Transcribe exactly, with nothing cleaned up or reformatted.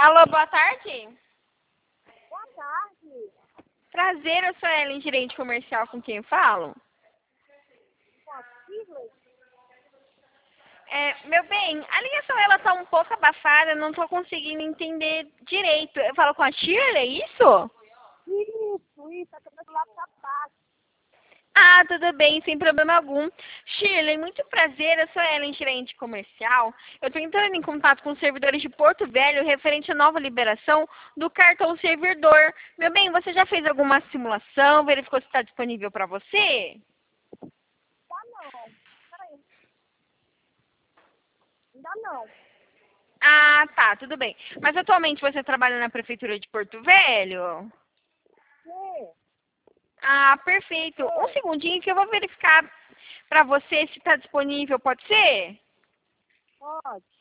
Alô, boa tarde. Boa tarde. Prazer, eu sou a Ellen, gerente comercial, com quem eu falo. Com a Shirley? É, meu bem, a ligação ela tá um pouco abafada, não tô conseguindo entender direito. Eu falo com a Shirley, é isso? Isso, isso. A câmera do lado tá baixo. Ah, tudo bem, sem problema algum. Shirley, muito prazer, eu sou a Ellen, gerente comercial. Eu estou entrando em contato com os servidores de Porto Velho referente à nova liberação do cartão servidor. Meu bem, você já fez alguma simulação, verificou se está disponível para você? Tá não. Peraí. Ainda não. Ah, tá, tudo bem. Mas atualmente você trabalha na Prefeitura de Porto Velho? Sim. Ah, perfeito. Um segundinho que eu vou verificar para você se está disponível, pode ser? Pode.